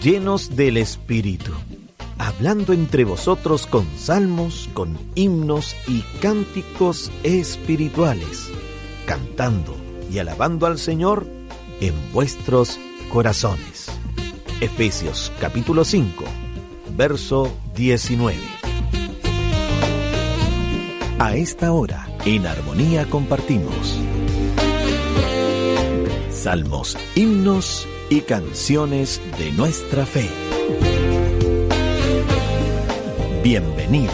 llenos del Espíritu, hablando entre vosotros con salmos, con himnos y cánticos espirituales, cantando y alabando al Señor en vuestros corazones. Efesios capítulo 5, verso 19. A esta hora, en armonía compartimos salmos, himnos y canciones de nuestra fe. Bienvenidos.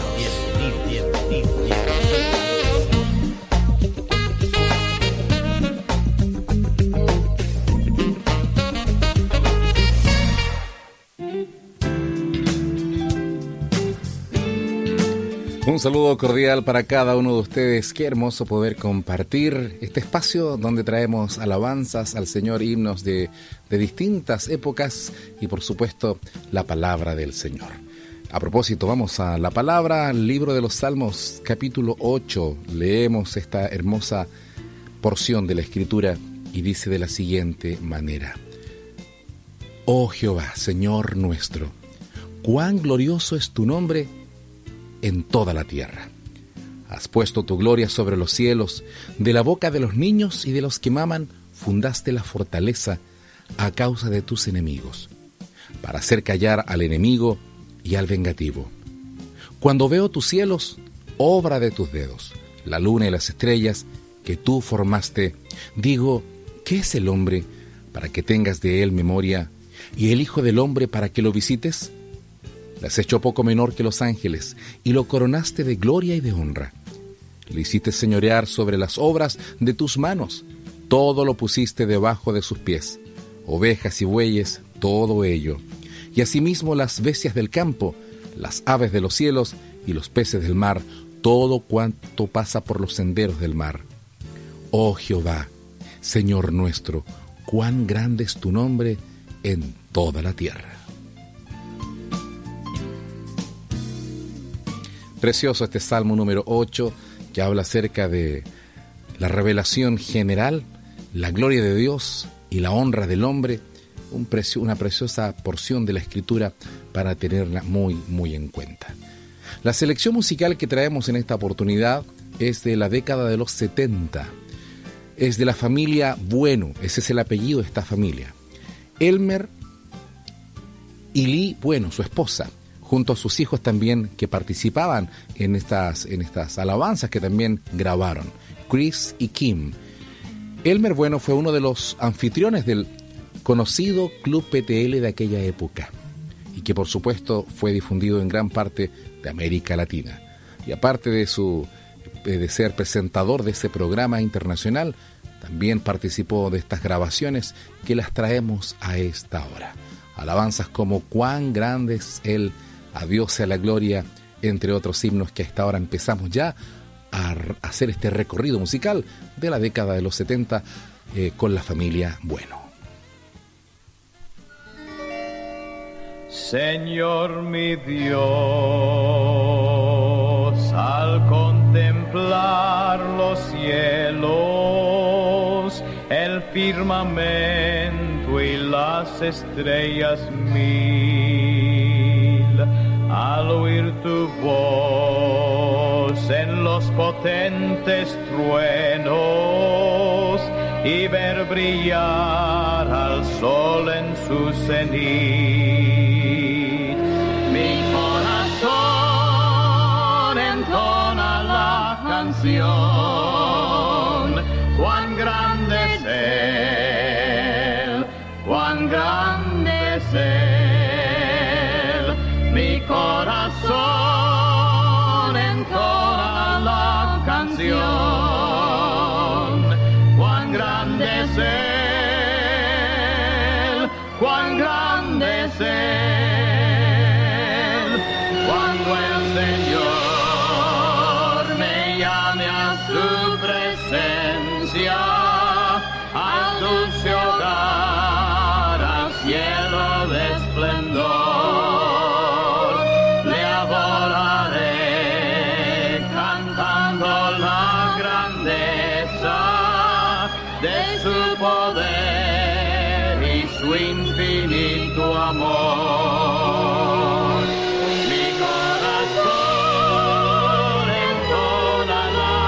Un saludo cordial para cada uno de ustedes. Qué hermoso poder compartir este espacio donde traemos alabanzas al Señor, himnos de distintas épocas y por supuesto la palabra del Señor. A propósito, vamos a la palabra, al libro de los Salmos, capítulo 8. Leemos esta hermosa porción de la Escritura y dice de la siguiente manera: Oh Jehová, Señor nuestro, cuán glorioso es tu nombre en toda la tierra. Has puesto tu gloria sobre los cielos, de la boca de los niños y de los que maman fundaste la fortaleza a causa de tus enemigos, para hacer callar al enemigo y al vengativo. Cuando veo tus cielos, obra de tus dedos, la luna y las estrellas que tú formaste, digo, ¿qué es el hombre para que tengas de él memoria, y el hijo del hombre para que lo visites? Le has hecho poco menor que los ángeles, y lo coronaste de gloria y de honra. Le hiciste señorear sobre las obras de tus manos, todo lo pusiste debajo de sus pies, ovejas y bueyes, todo ello, y asimismo las bestias del campo, las aves de los cielos y los peces del mar, todo cuanto pasa por los senderos del mar. Oh Jehová, Señor nuestro, cuán grande es tu nombre en toda la tierra. Precioso este Salmo número 8, que habla acerca de la revelación general, la gloria de Dios y la honra del hombre, una preciosa porción de la Escritura para tenerla muy, muy en cuenta. La selección musical que traemos en esta oportunidad es de la década de los 70, es de la familia Bueno, ese es el apellido de esta familia. Elmer y Lee Bueno, su esposa, junto a sus hijos también que participaban en estas alabanzas que también grabaron, Chris y Kim. Elmer Bueno fue uno de los anfitriones del conocido Club PTL de aquella época y que por supuesto fue difundido en gran parte de América Latina. Y aparte de ser presentador de ese programa internacional, también participó de estas grabaciones que las traemos a esta hora. Alabanzas como Cuán grande es Él, a Dios sea la gloria, entre otros himnos que a esta hora empezamos ya a hacer este recorrido musical de la década de los 70 con la familia Bueno. Señor mi Dios, al contemplar los cielos, el firmamento y las estrellas al oír tu voz en los potentes truenos y ver brillar al sol en su cenit, mi corazón entona la canción. Cuán grande es Él, cuán grande es Él. Mi corazón entona la canción. Cuán grande es Él, cuán grande es Él. Cuando el Señor me llame a su presencia, al dulce hogar, al cielo de esplendor. Cantando la gran tu infinito amor. Mi corazón entona la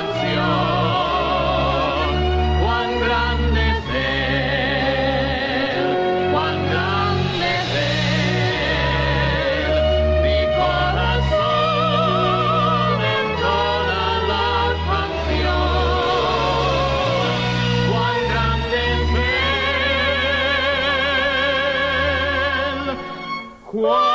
canción. Cuán grande es Él, cuán grande es Él. Mi corazón entona la canción. Cuán grande es Él, cuán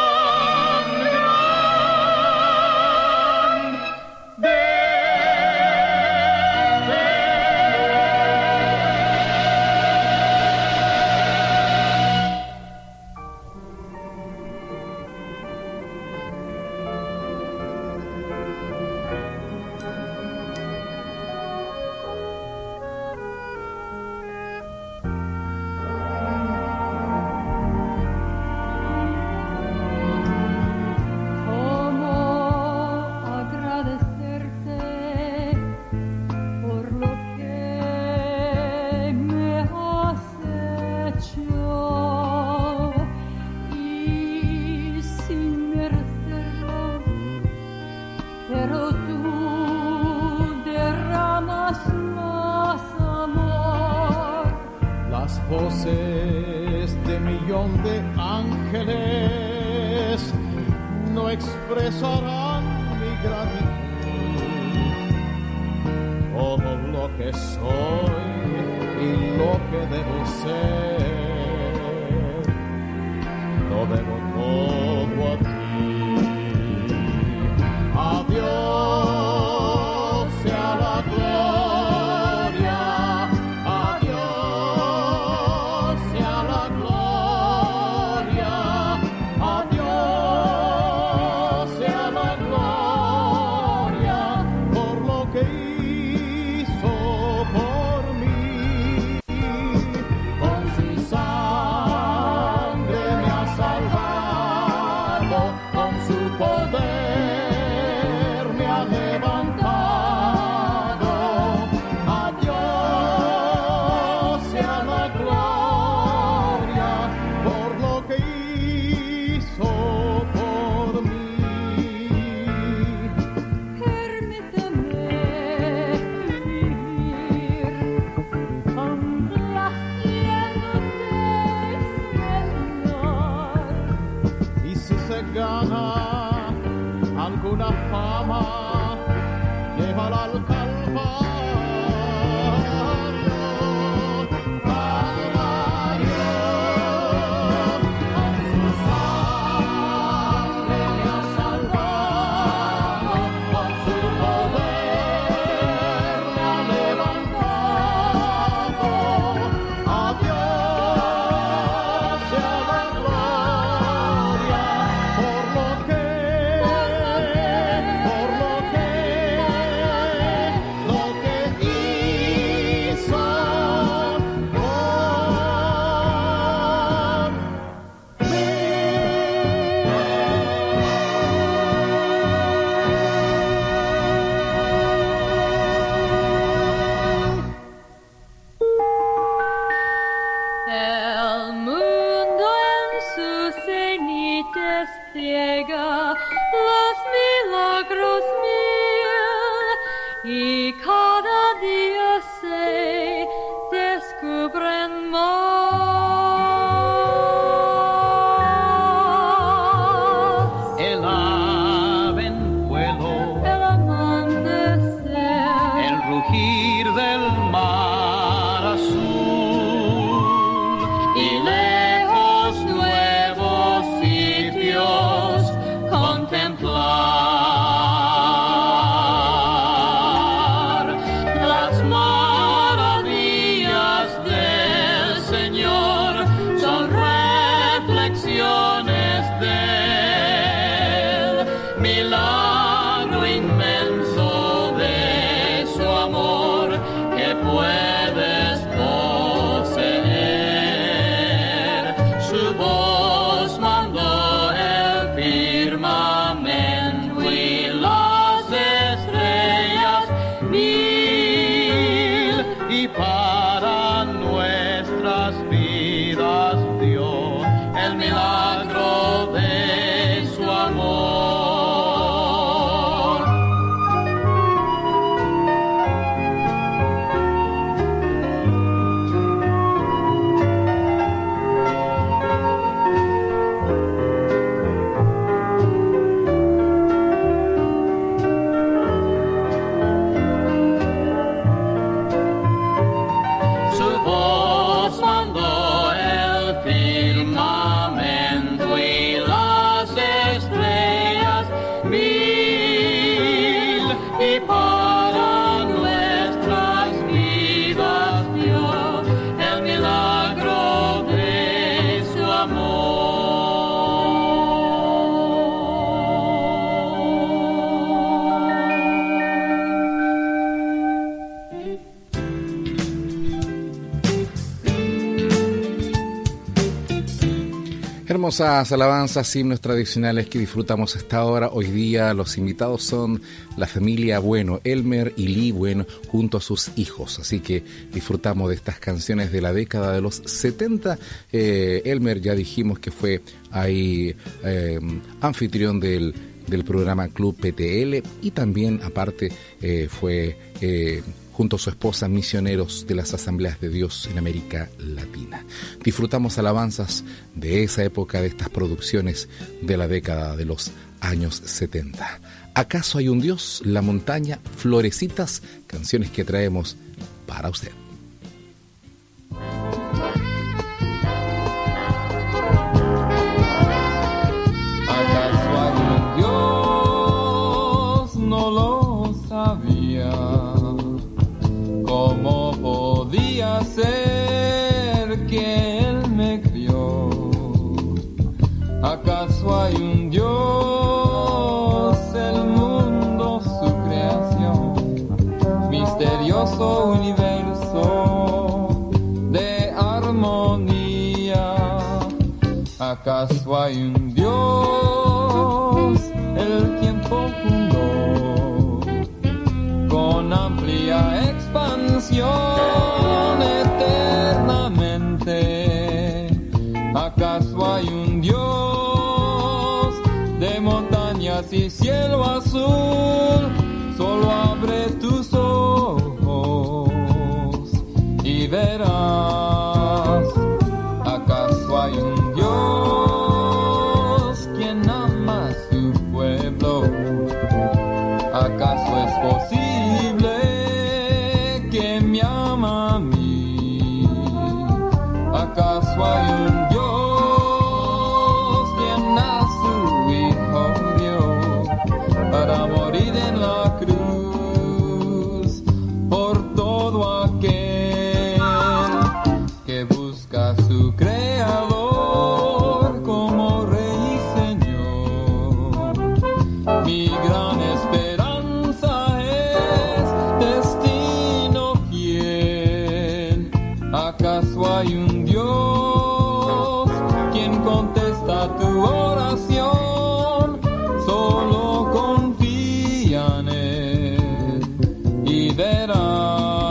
voces de millón de ángeles no expresarán mi gratitud. Todo lo que soy y lo que debo ser, lo debo todo a ti. Adiós sea la gloria, adiós sea la gloria, adiós sea la gloria por lo que hizo por mí. Con su sangre me ha salvado, con su poder me ha levantado. Adiós sea la gloria por lo que hizo por mí. Permíteme vivir complaciéndote, Señor. Y si se gana alguna fama, llévala al Calvario, Calvario. Con su sangre me ha salvado, con su poder me ha levantado. Adiós sea la gloria por lo que hizo por mí. El mundo en su cenit despliega los milagros mil y cada día se descubren más. El ave en vuelo, El amanecer, el rugir del mar azul y lejos nuevos sitios contemplar. Las maravillas del Señor son reflexiones del milagro inmenso de su amor que puedes poseer. Su voz mandó el firmamento y las estrellas mil, y para nuestras vidas y para nuestras vidas dio el milagro de su amor. Hermosas alabanzas, himnos tradicionales que disfrutamos hasta ahora. Hoy día los invitados son la familia Bueno, Elmer y Lee Bueno, junto a sus hijos. Así que disfrutamos de estas canciones de la década de los 70. Elmer, ya dijimos que fue ahí anfitrión del programa Club PTL, y también aparte fue junto a su esposa misioneros de las Asambleas de Dios en América Latina. Disfrutamos alabanzas de esa época, de estas producciones de la década de los años 70. ¿Acaso hay un Dios? La montaña, Florecitas, canciones que traemos para usted. ¿Acaso hay un Dios? No lo sabía. ¿Cómo podía ser que Él me crió? ¿Acaso hay un Dios? El mundo, su creación, misterioso universo de armonía. ¿Acaso hay un Dios? El tiempo fundó con amplia expansión eternamente. ¿Acaso hay un Dios de montañas y cielo azul? Solo abre tus ojos y verás. ¿Acaso hay un Dios quien ama a su pueblo? ¿Acaso es posible que me ama a mí? ¿Acaso hay un Dios quien a su Hijo dio para morir en la cruz por todo aquel que busca a su Creador como Rey y Señor? Mi gran esperanza es destino fiel. ¿Acaso hay un Dios quien contesta tu oración? Solo confía en Él y verás.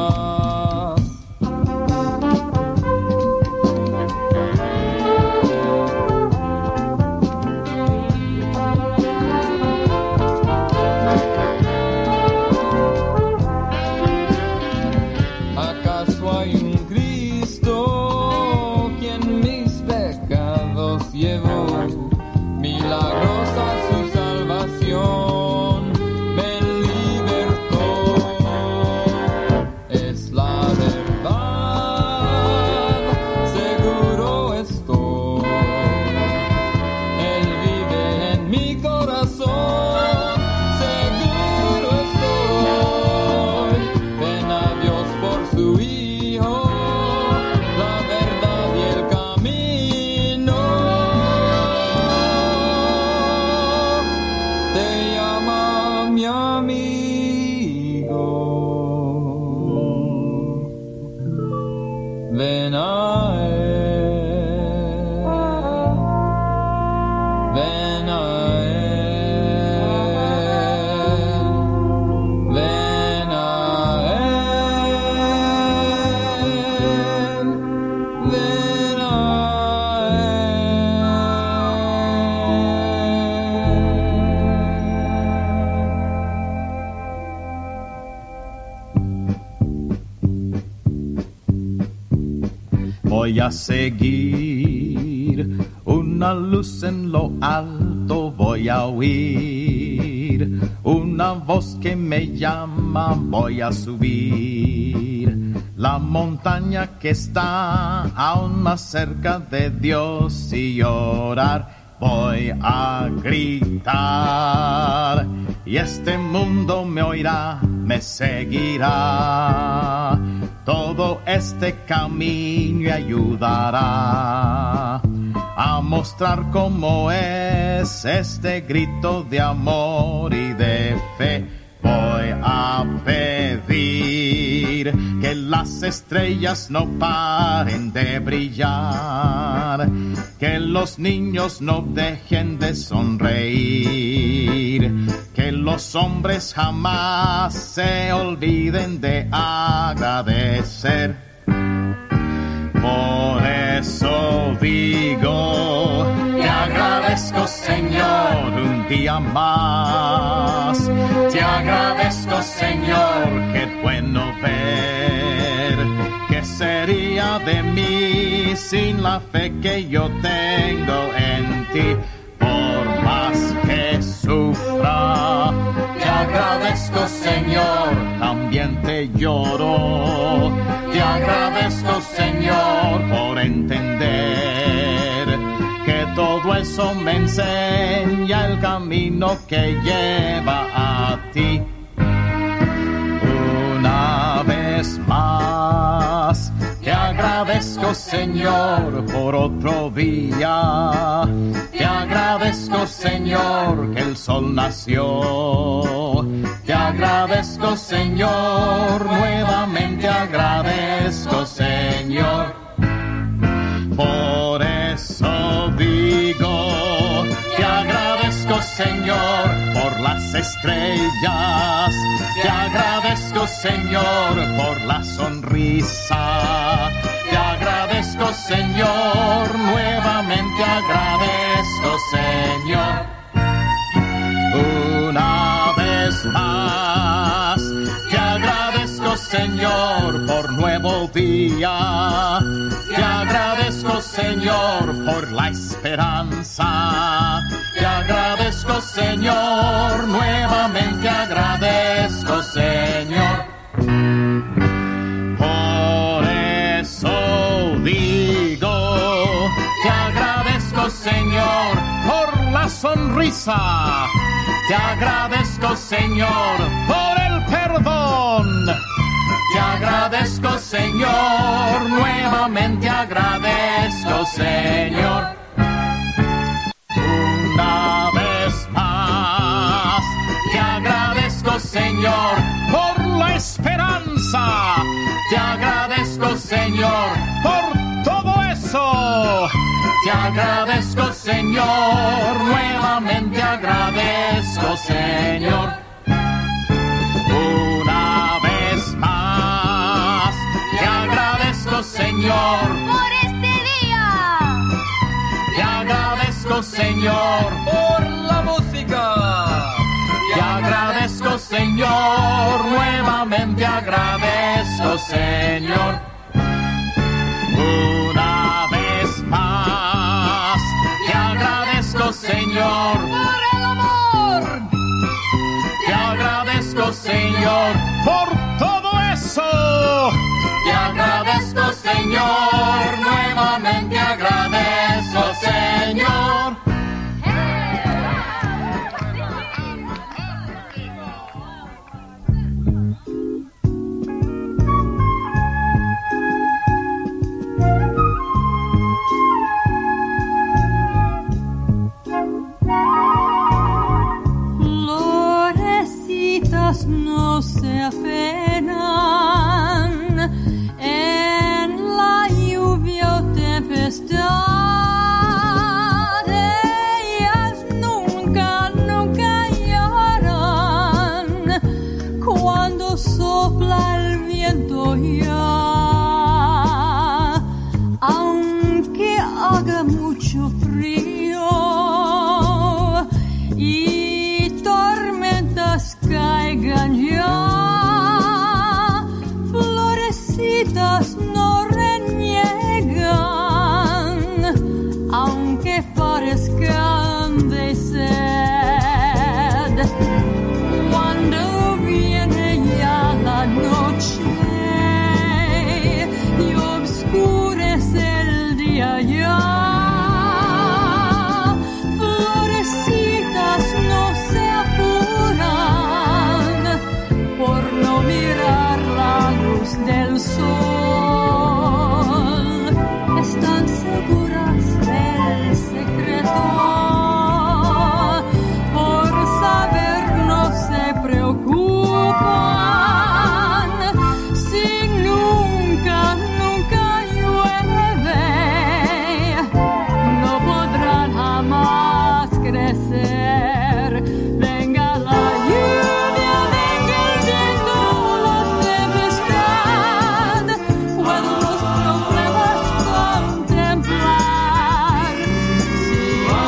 ¿Acaso hay un Cristo quien mis pecados llevó? Milagrosa su salvación me libertó. Es la verdad, seguro estoy. Él vive en mi corazón, seguro estoy. Ven a Dios por su Hijo, la verdad y el camino. Te llama mi amigo. Ven a Él. Ven a Él. Ven a Él. Ven a Voy a seguir una luz en lo alto, voy a oír una voz que me llama, voy a subir la montaña que está aún más cerca de Dios y orar. Voy a gritar y este mundo me oirá, me seguirá. Todo este camino me ayudará a mostrar cómo es este grito de amor y de fe. Voy a pedir que las estrellas no paren de brillar, que los niños no dejen de sonreír, que los hombres jamás se olviden de agradecer. Por eso digo, te agradezco, Señor, un día más. Te agradezco, Señor, qué bueno ver. ¿Qué sería de mí sin la fe que yo tengo en ti? Por más que sufra, te agradezco, Señor, también te lloro. Te agradezco, Señor, por entender que todo eso me enseña el camino que lleva a ti. Una vez más, te agradezco, Señor, por otro día. Te agradezco, Señor, que el sol nació. Te agradezco, Señor, nuevamente agradezco, Señor. Por eso digo, te agradezco, Señor, por las estrellas. Te agradezco, Señor, por la sonrisa. Te agradezco, Señor, nuevamente agradezco, Señor. Una vez más, te agradezco, Señor, por nuevo día. Te agradezco, Señor, por la esperanza. Te agradezco, Señor, nuevamente agradezco, Señor. Por eso digo, te agradezco, Señor, por la sonrisa. Te agradezco, Señor, por el perdón. Te agradezco, Señor, nuevamente agradezco, Señor. Una vez más, te agradezco, Señor, por la esperanza. Te agradezco, Señor, por todo eso. Te agradezco, Señor, nuevamente agradezco, Señor. Una vez más, te agradezco, Señor, por este día. te agradezco, Señor, por la música. te agradezco, Señor, nuevamente agradezco, Señor. Una vez más, te agradezco, Señor, Por el amor. te agradezco, Señor, por todo eso. Te agradezco, Señor, nuevamente agradezco, Señor. Florecitas no se apenan en la lluvia o tempestad. Ellas nunca, nunca lloran cuando sopla el viento ya. Aunque haga mucho frío y tormentas caigan ya, florecitas no reniegan, aunque parezcan de sed. Cuando viene ya la noche y oscurece el día ya, luz del sol están seguras del secreto. Por saber no se preocupan. Si nunca llueve, no podrán jamás crecer. Venga la lluvia, venga el viento, la tempestad, pueden los problemas contemplar. Si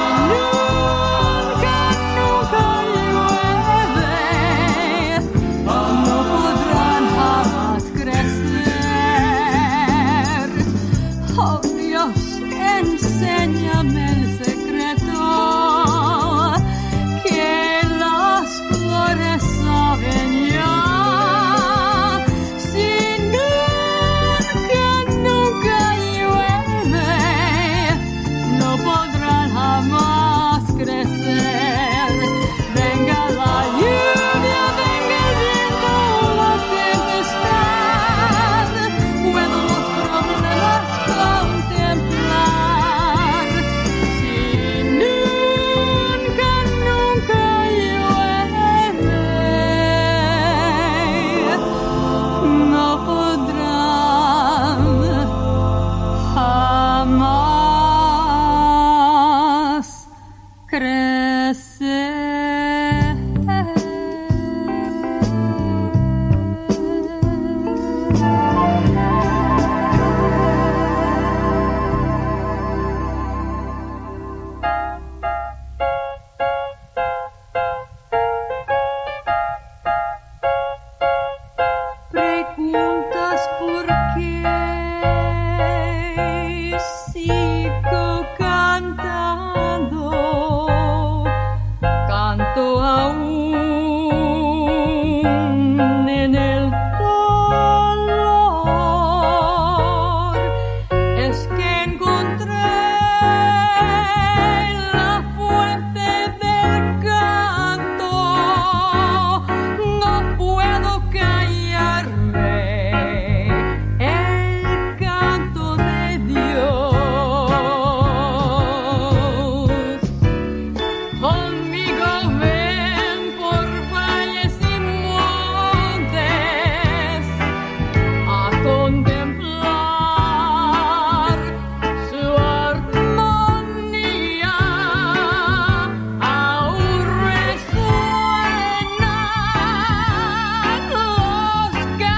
nunca llueve, no podrán jamás crecer. Oh Dios, enséñame el secreto que las flores saben ya. Si nunca llueve, no podrán jamás crecer. Venga la lluvia, venga el viento, la tempestad, puedo los problemas contemplar. Si nunca llueve, no podrán jamás crecer. Preguntas por qué sigo cantando, canto aún en el dolor. Es que encontré la fuente del canto, no puedo callarme el canto de Dios. Conmigo ven por valles y montes a contemplar su armonía. Aún resuenan los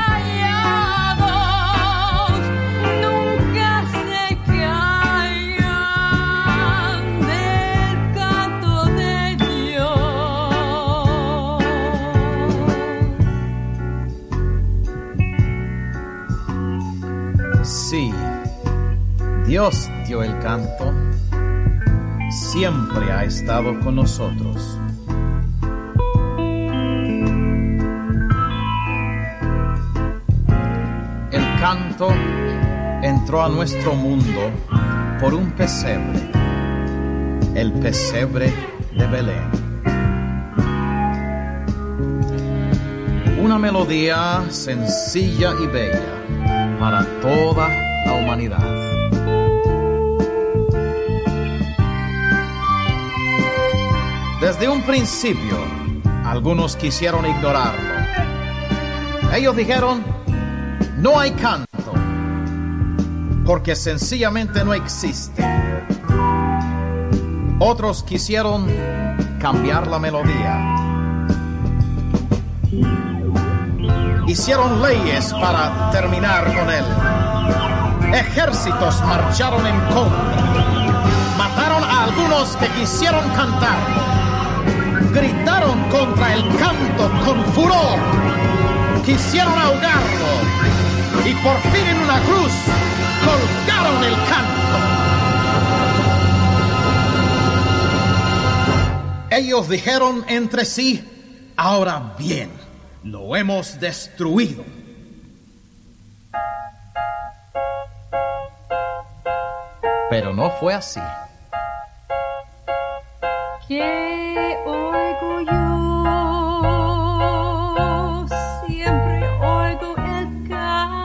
callados, nunca se callan del canto de Dios. Sí, Dios dio el canto, siempre ha estado con nosotros. El canto entró a nuestro mundo por un pesebre, el pesebre de Belén. Una melodía sencilla y bella para toda la humanidad. Desde un principio, algunos quisieron ignorarlo. Ellos dijeron, no hay canto, porque sencillamente no existe. Otros quisieron cambiar la melodía. Hicieron leyes para terminar con él. Ejércitos marcharon en contra. Mataron a algunos que quisieron cantarlo. Gritaron contra el canto con furor. Quisieron ahogarlo. Y por fin en una cruz colgaron el canto. Ellos dijeron entre sí, ahora bien, lo hemos destruido. Pero no fue así. Que oigo yo, siempre oigo el canto.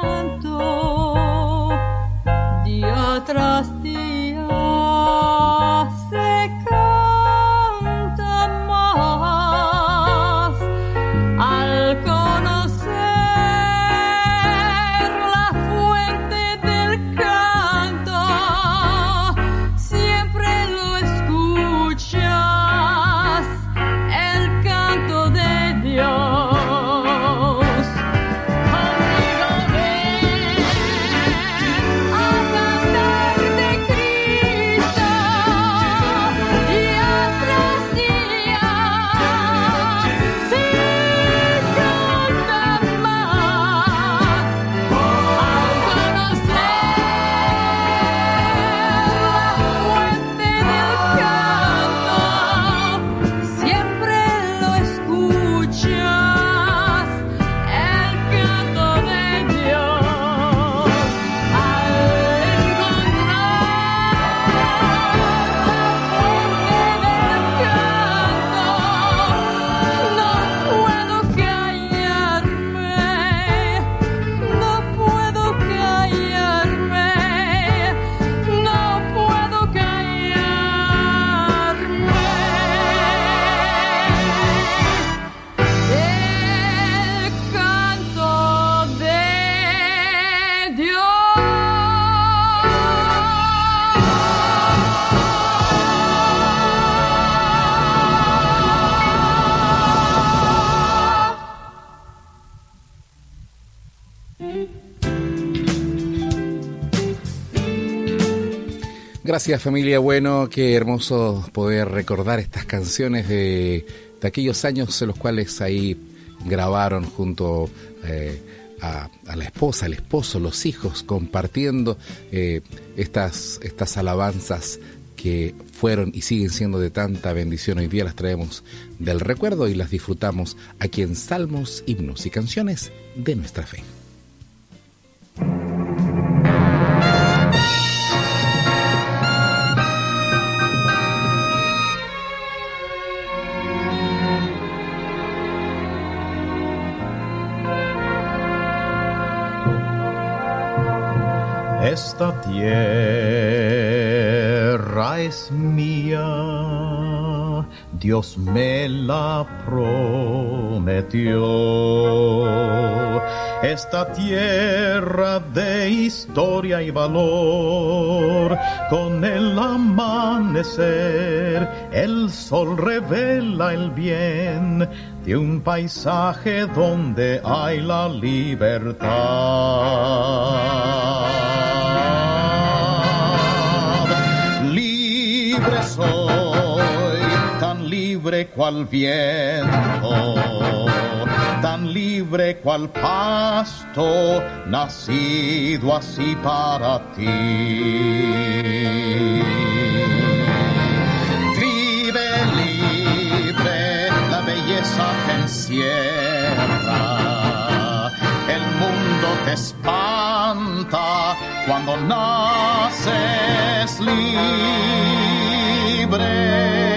Gracias, familia. Bueno, qué hermoso poder recordar estas canciones de aquellos años en los cuales ahí grabaron junto a la esposa, el esposo, los hijos, compartiendo estas alabanzas que fueron y siguen siendo de tanta bendición. Hoy día las traemos del recuerdo y las disfrutamos aquí en Salmos, Himnos y Canciones de Nuestra Fe. Esta tierra es mía, Dios me la prometió. Esta tierra de historia y valor, con el amanecer, el sol revela el bien de un paisaje donde hay la libertad. Libre soy, tan libre cual viento, tan libre cual pasto, nacido así para ti. Vive libre, la belleza te encierra, el mundo te espanta cuando naces libre.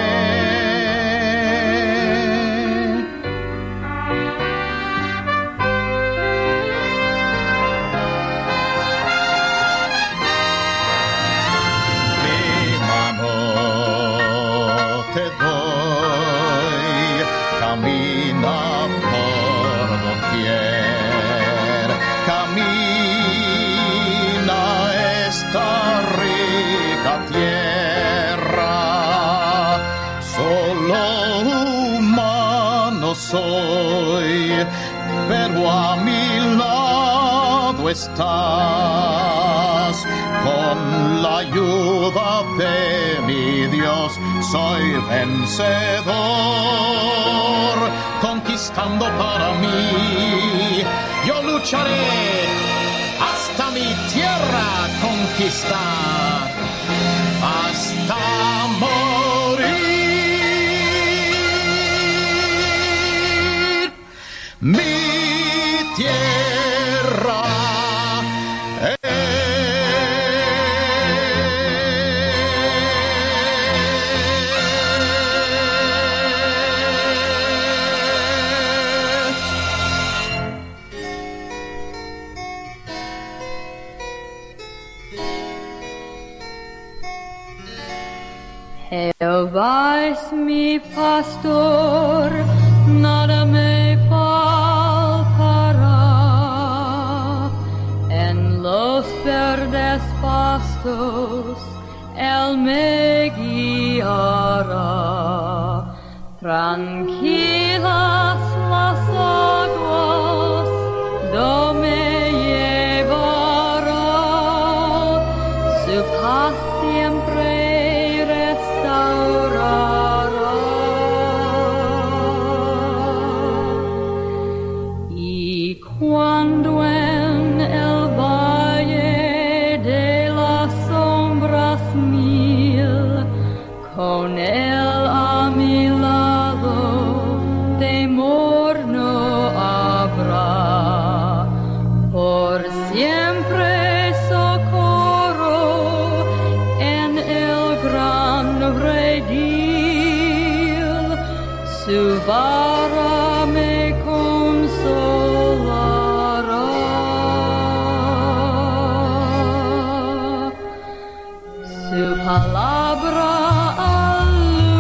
Soy, pero a mi lado estás, con la ayuda de mi Dios soy vencedor, conquistando para mí, yo lucharé hasta mi tierra conquistar, hasta morir. Mi tierra es. Jehová es mi pastor, nada me faltará. En los verdes pastos Él me guiará. Tranquilas las aguas, do me llevará. Su paz siempre restaurará. Y cuando en el valle de las sombras mil, con Él a mi lado, temor no habrá. Por siempre socorro en el gran redil, su vara me consolará. Su palabra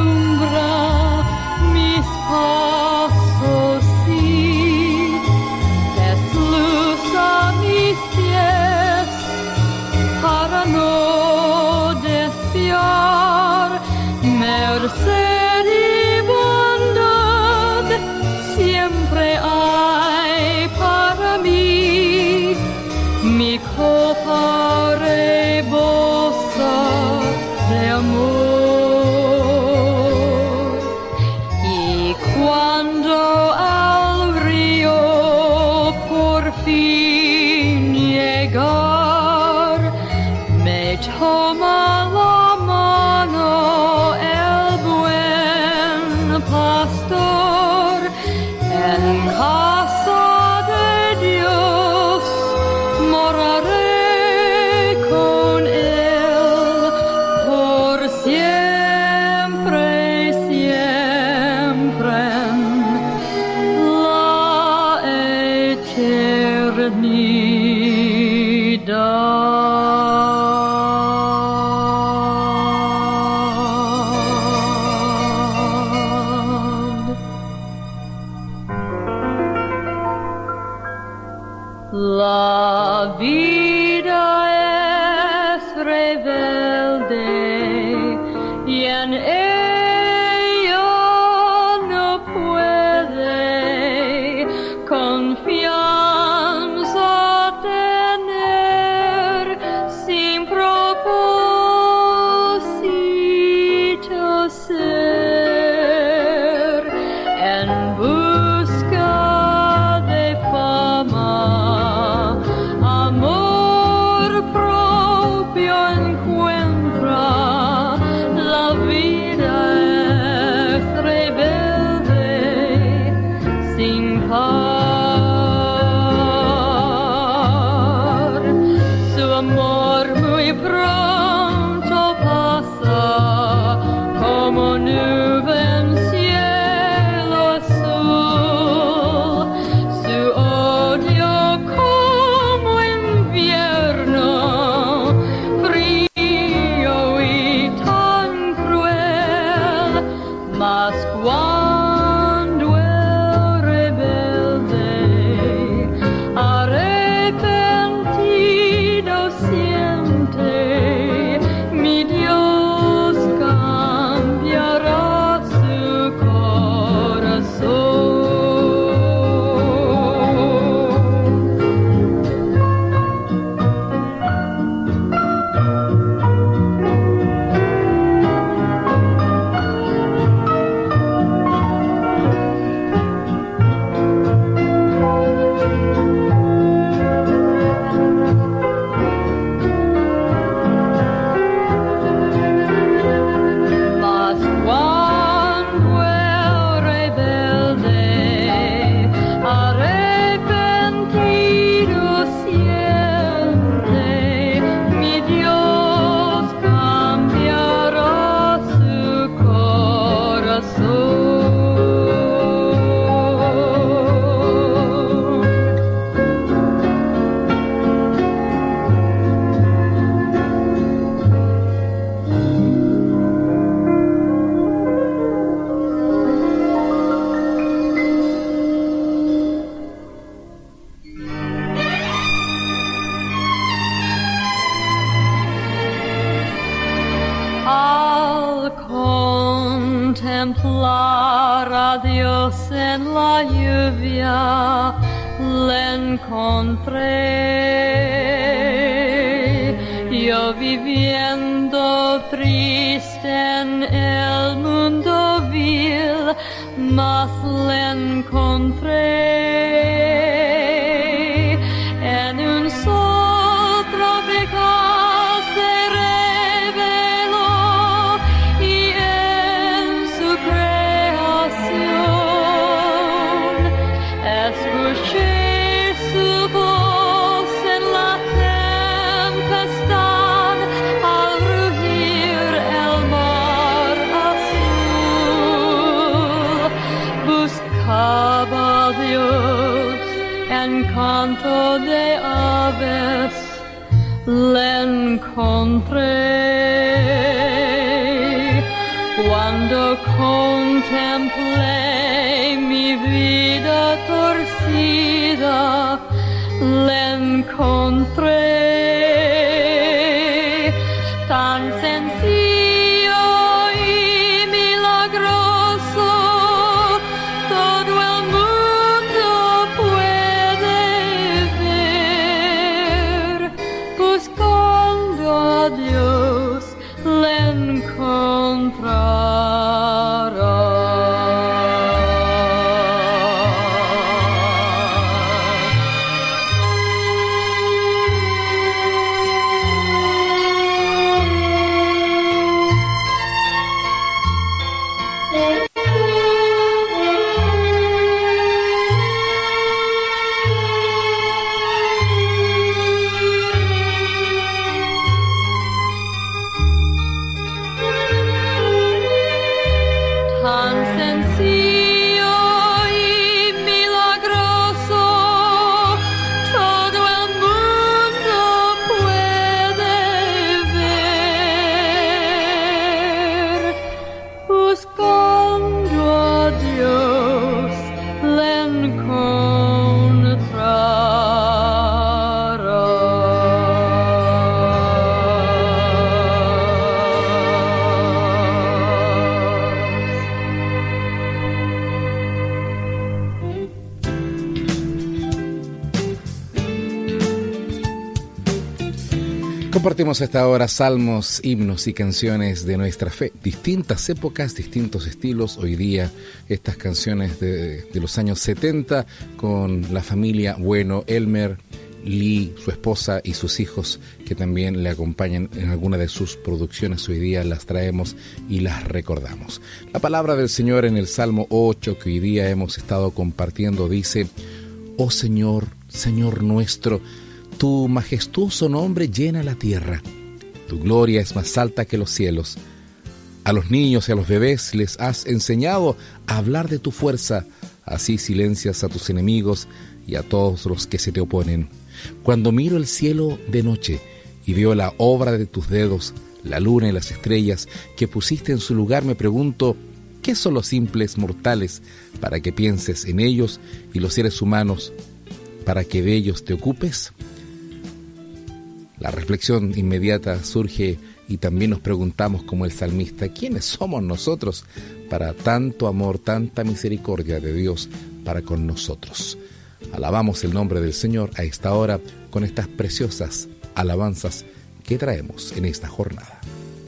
fin llegar, me toma la mano el buen pastor en casa de Dios moraré con él por siempre, siempre la eternidad. La vida es rebelde y en ella no puede confianza tener sin propósito ser en busca de fama. Amor propio encuentra, la vida es rebelde sin par. Su amor muy pronto pasa como nube en cielo azul. Su odio como invierno, frío y tan cruel, mas cuando el rebelde arrepentido siente, mi Dios cambiará su corazón. Mas cuando el rebelde arrepentido siente, mi Dios cambiará su corazón. Al contemplar a Dios en la lluvia, le encontré. Yo viviendo triste en el mundo vil, mas le encontré en un sol tropical se reveló y en su creación escuché su voz en la tempestad al rugir el mar azul. Buscaba a Dios en canto de aves, le encontré. Cuando contemplé mi vida torcida, le encontré. Tan sencillo y milagroso, todo el mundo puede ver. Buscando a Dios le encontrará. Compartimos a esta hora salmos, himnos y canciones de nuestra fe. Distintas épocas, distintos estilos. Hoy día estas canciones de los años 70 con la familia Bueno, Elmer, Lee, su esposa y sus hijos que también le acompañan en alguna de sus producciones. Hoy día las traemos y las recordamos. La palabra del Señor en el Salmo 8 que hoy día hemos estado compartiendo dice: Oh Señor, Señor nuestro, tu majestuoso nombre llena la tierra. Tu gloria es más alta que los cielos. A los niños y a los bebés les has enseñado a hablar de tu fuerza. Así silencias a tus enemigos y a todos los que se te oponen. Cuando miro el cielo de noche y veo la obra de tus dedos, la luna y las estrellas que pusiste en su lugar, me pregunto, ¿qué son los simples mortales para que pienses en ellos y los seres humanos para que de ellos te ocupes? La reflexión inmediata surge y también nos preguntamos como el salmista, ¿quiénes somos nosotros para tanto amor, tanta misericordia de Dios para con nosotros? Alabamos el nombre del Señor a esta hora con estas preciosas alabanzas que traemos en esta jornada.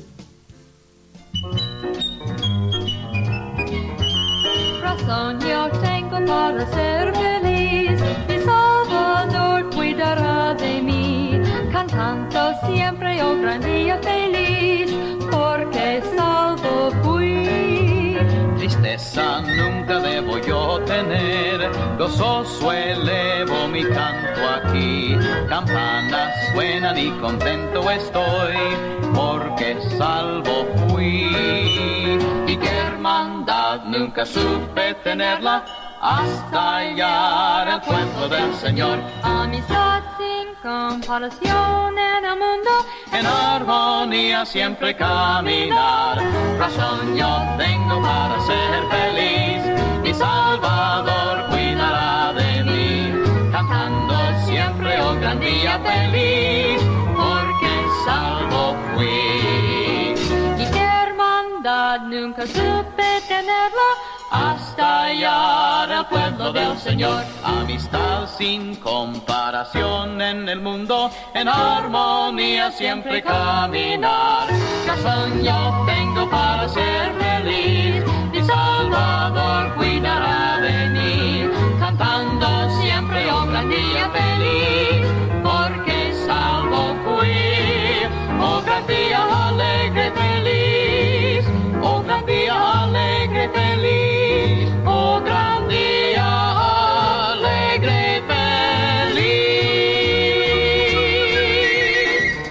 Razón yo tengo para ser feliz, mi Salvador cuidará de mí, cantando siempre, oh gran día feliz, porque salvo fui. Tristeza nunca debo yo tener, gozoso elevo mi canto aquí. Campanas suenan y contento estoy, porque salvo fui. Y qué hermandad nunca supe tenerla, hasta hallar el pueblo del Señor. Amistad sin comparación en el mundo, En armonía siempre caminar, razón yo tengo para ser feliz, mi Salvador cuidará de mí, cantando siempre, oh gran día feliz, porque salvo fui. y qué hermandad nunca supe tenerla, Hasta hallar el pueblo del Señor, amistad sin comparación en el mundo, en armonía siempre caminar. Razón yo tengo para ser feliz, mi Salvador cuidará de mí, cantando siempre, oh gran día feliz, porque salvo fui. Oh gran día alegre feliz, oh gran día alegre feliz. Oh, gran día alegre feliz.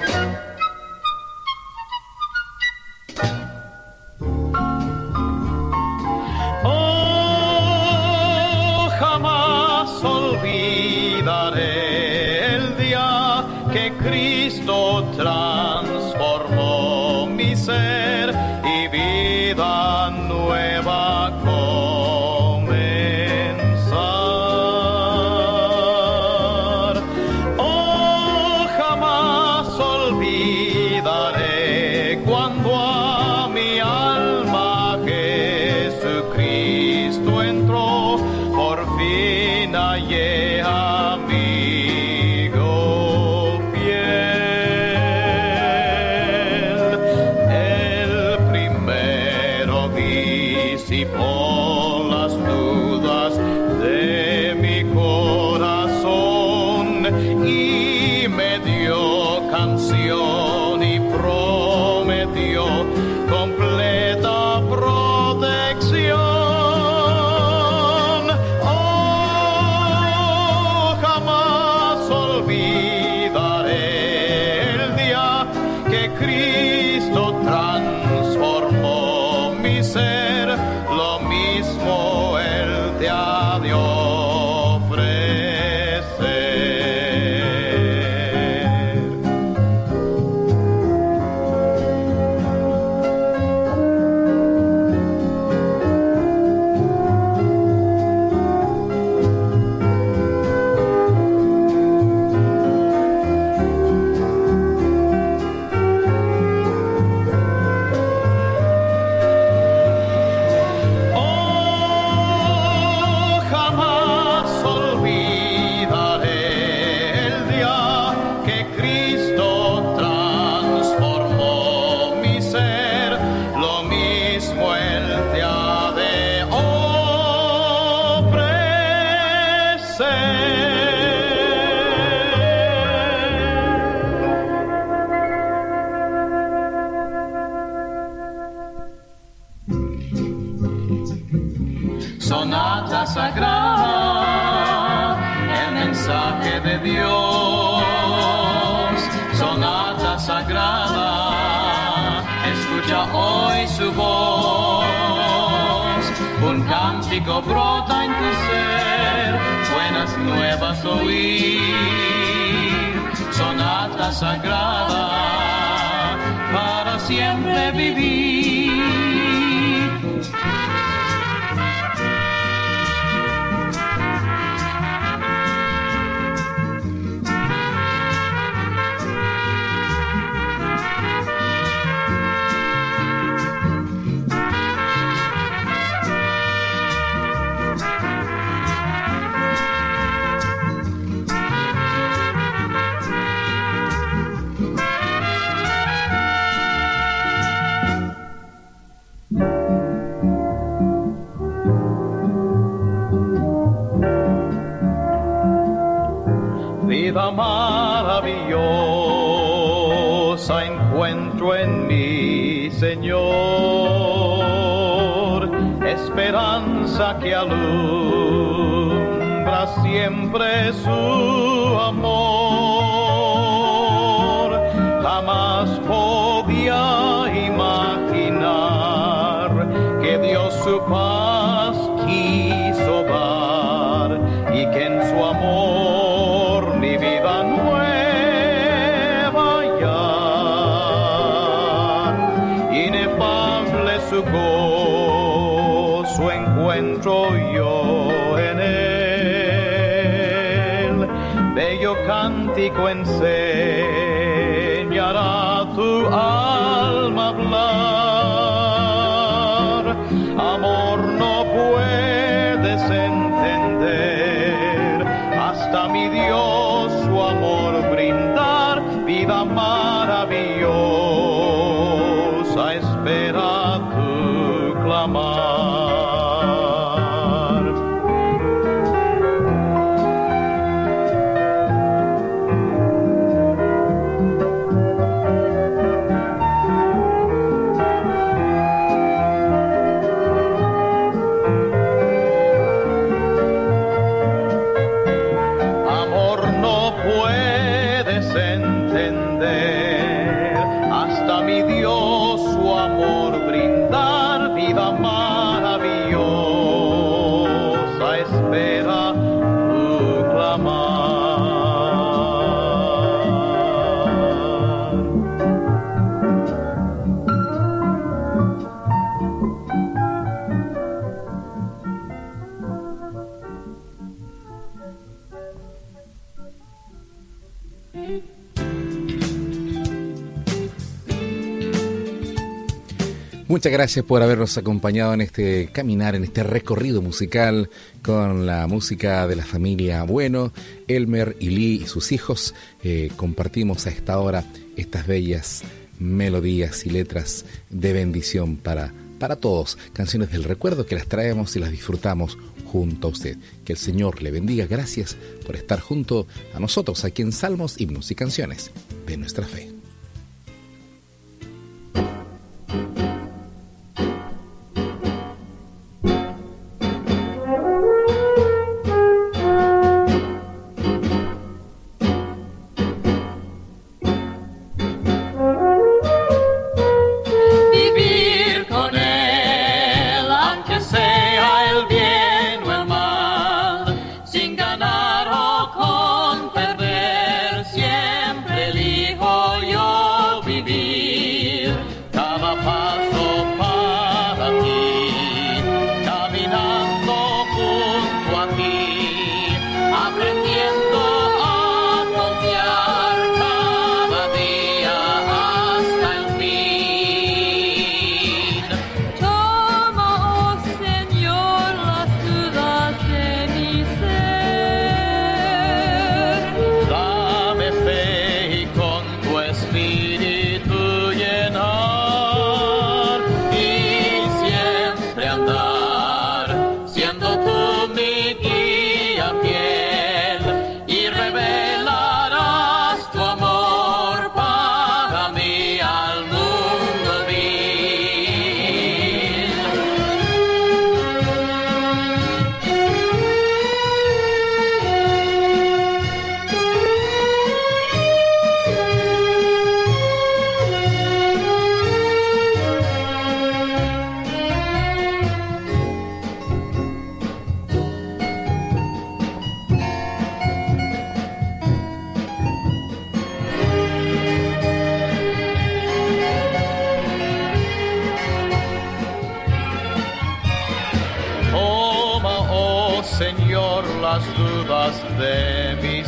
Oh, jamás olvidaré el día que Cristo transformó mi ser y vida nueva comenzar. Oh, jamás olvidaré cuando a mi alma Jesucristo entró, por fin hallé amigo fiel. El primero disipó las dudas de mi corazón y me dio canción y prometió completa protección. Oh, jamás olvidaré el día que Cristo transformó mi ser, lo mismo Él te ha de ofrecer. mensaje de Dios, sonata sagrada, escucha hoy su voz, un cántico brota en tu ser, buenas nuevas oír, sonata sagrada, para siempre vivir. Vida maravillosa encuentro en mi Señor, esperanza que alumbra siempre su amor. Jamás podía imaginar que Dios su paz quiso dar y que en su amor mi vida nueva hallar. Inefable su gozo encuentro yo en él. Bello cántico enseñará tu alma hablar. Amor no puedes entender, hasta mi Dios su amor brindar. Vida maravillosa espera tu clamar. Muchas gracias por habernos acompañado en este caminar, en este recorrido musical con la música de la familia Bueno. Elmer y Lee y sus hijos compartimos a esta hora estas bellas melodías y letras de bendición para todos, canciones del recuerdo que las traemos y las disfrutamos junto a usted. Que el Señor le bendiga. Gracias por estar junto a nosotros aquí en Salmos, Himnos y Canciones de nuestra fe. Sin ganar o con perder, siempre elijo yo. dudas de mi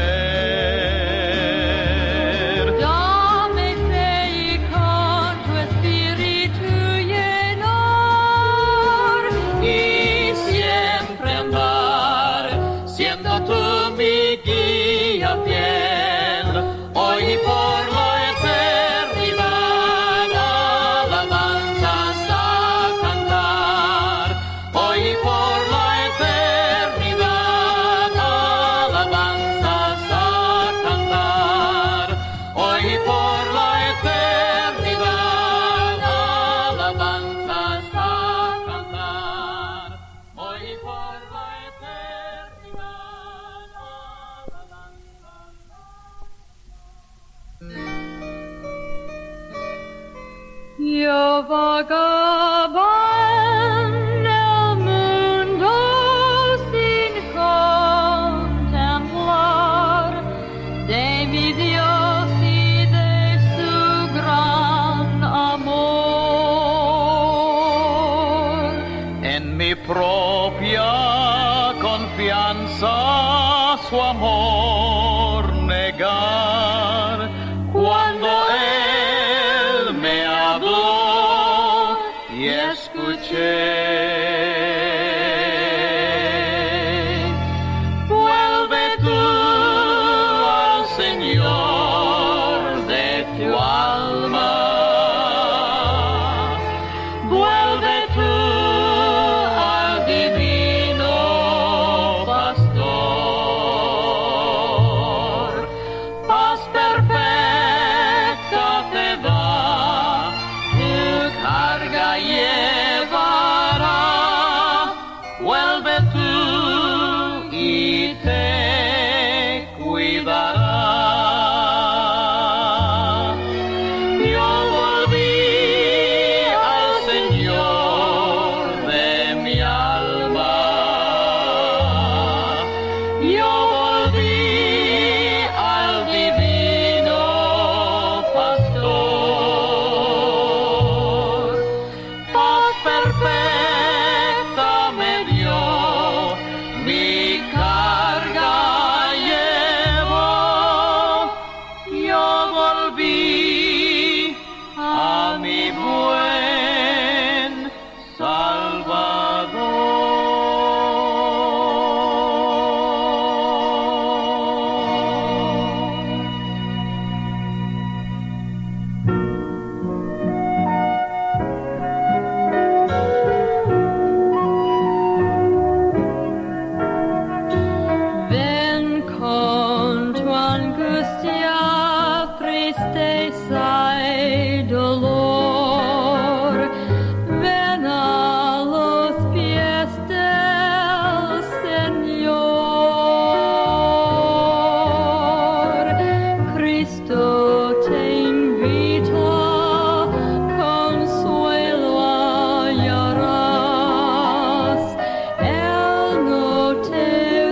ser. Dame fe y con tu espíritu llenar, Y siempre andar, siendo tú mi guía fiel, hoy y por la eternidad, alabanzas a cantar, hoy y por la eternidad, alabanzas a cantar, hoy y por la eternidad, alabanzas a cantar, hoy y por la eternidad, yo vagaba en el mundo sin contemplar de mi Dios y de su gran amor. en mi propia confianza su amor negar, cuando Él me habló y escuché. Vuelve tú al Señor de tu alma, vuelve tú al divino pastor. Paz perfecta te da, tu carga llevará. Vuelve tú y te cuidará. Yo volví al Señor de mi alma. Yo volví al divino pastor. Paz perfecta me dio, mi carga llevó. Yo volví a mi buen Salvador. Ven con tu angustia, tristeza y dolor. Ven a los pies del Señor. Cristo te invita, consuelo hallarás. Él no te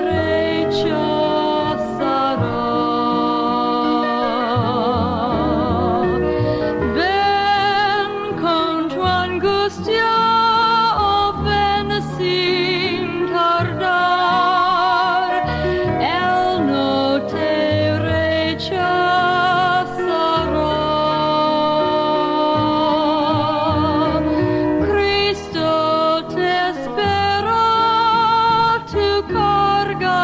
rechazará. Ven con tu angustia, oh ven sin tardar. Él no te rechazará. Cristo te espera, tu carga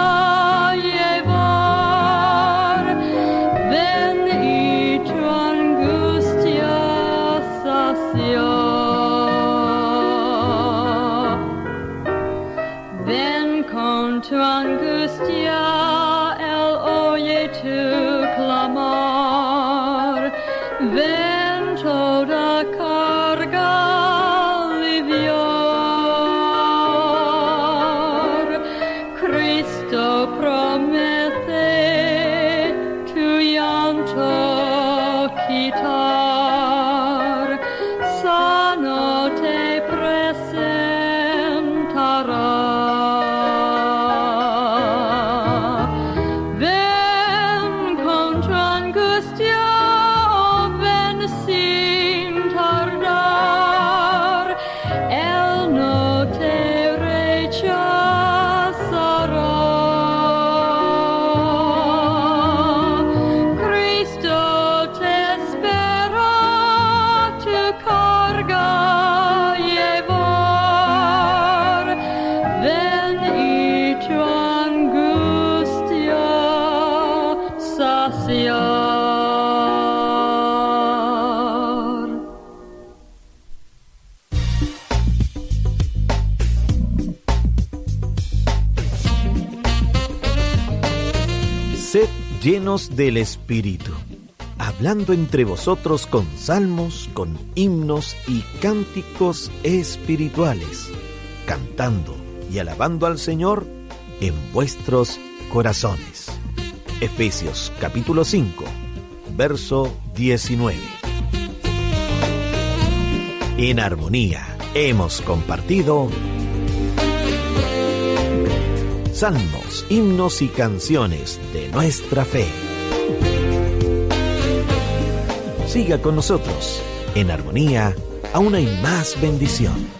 llevar. Ven y tu angustia saciar. Ven con tu angustia, Él oye tu clamor. Ven toda carga aliviar. Cristo promete tu llanto quitar. Sano te presentará. Ven con tu angustia, oh ven sin tardar. Él no te rechazará. Sed llenos del Espíritu, hablando entre vosotros con salmos, con himnos y cánticos espirituales, cantando y alabando al Señor en vuestros corazones. Efesios capítulo 5, verso 19. En armonía hemos compartido salmos, himnos y canciones de nuestra fe. Siga con nosotros. En armonía, aún hay más bendición.